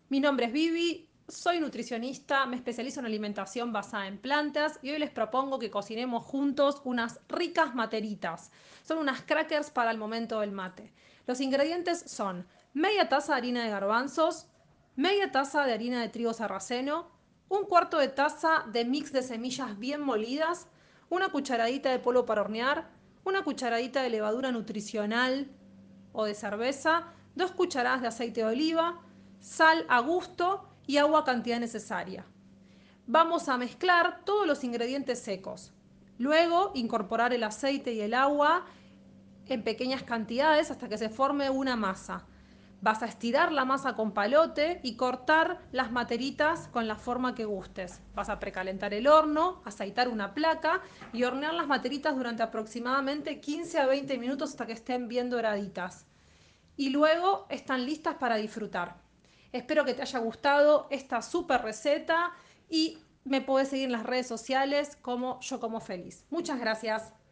Mi nombre es Vivi, soy nutricionista, me especializo en alimentación basada en plantas y hoy les propongo que cocinemos juntos unas ricas materitas. Son unas crackers para el momento del mate. Los ingredientes son media taza de harina de garbanzos, media taza de harina de trigo sarraceno, un cuarto de taza de mix de semillas bien molidas, una cucharadita de polvo para hornear, una cucharadita de levadura nutricional o de cerveza, 2 cucharadas de aceite de oliva, sal a gusto y agua a cantidad necesaria. Vamos a mezclar todos los ingredientes secos. Luego incorporar el aceite y el agua en pequeñas cantidades hasta que se forme una masa. Vas a estirar la masa con palote y cortar las materitas con la forma que gustes. Vas a precalentar el horno, aceitar una placa y hornear las materitas durante aproximadamente 15 a 20 minutos hasta que estén bien doraditas. Y luego están listas para disfrutar. Espero que te haya gustado esta súper receta y me puedes seguir en las redes sociales como Yo Como Feliz. Muchas gracias.